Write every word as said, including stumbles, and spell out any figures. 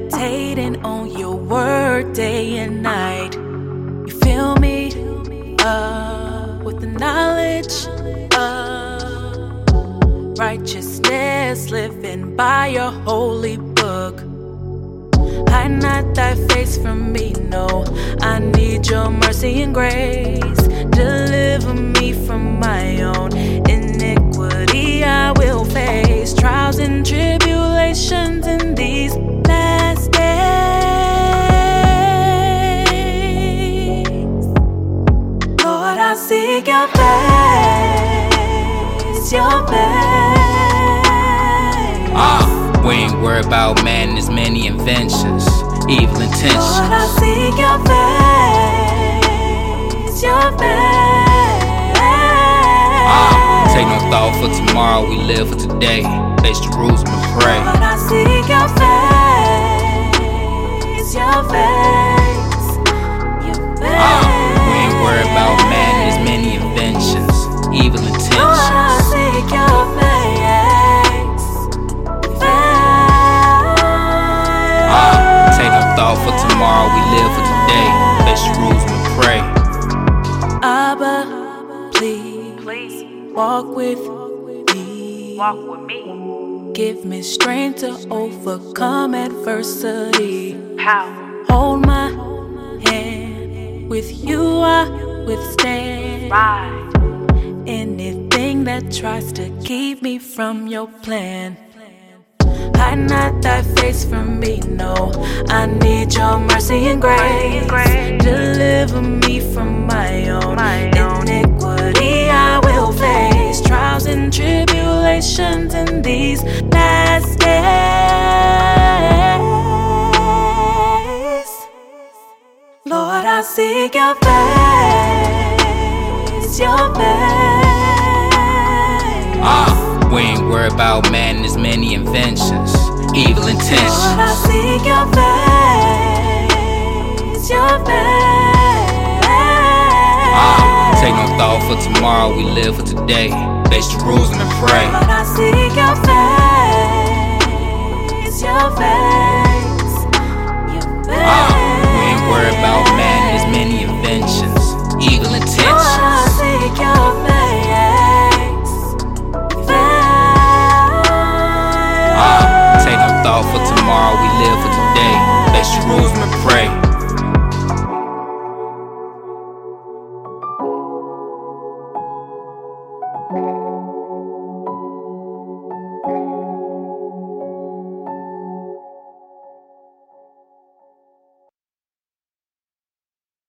meditating on your word day and night. You fill me up with the knowledge of righteousness, living by your holy book. Hide not thy face from me, no. I need your mercy and grace. Deliver me from my own iniquity. I will face trials and tribulations in these last days. Lord, I seek your face, your face. Ah, we ain't worried about man, there's many inventions, evil intentions. Lord, I seek your face, your face. Ah, take no thought for tomorrow, we live for today. Face Jerusalem and pray. Lord, I seek your face, your face, your face. Ah, we ain't worried about man, there's many inventions, evil intentions. Lord, I seek your face, face. Ah, take no thought for tomorrow, we live for today. Face Jerusalem and pray. Abba, please, Please walk with me. walk with me. Give me strength to overcome adversity. How? Hold my hand, with you I withstand Right. anything that tries to keep me from your plan. Hide not thy face from me, no. I need your mercy and grace. Deliver me from my own iniquity. I will face trials and tribulations in these last days. Lord, I seek your face, your face. Ah, we ain't worried about man, there's many inventions, evil intentions. Lord, I seek your face, your face. Ah, take no thought for tomorrow, we live for today. Face Jerusalem and pray. Lord, I seek your face, your face, your face. Ah, we ain't worried about man, there's many inventions, evil Lord, I intentions. seek your face, face. Ah, take no thought for tomorrow, we live for today. Face Jerusalem and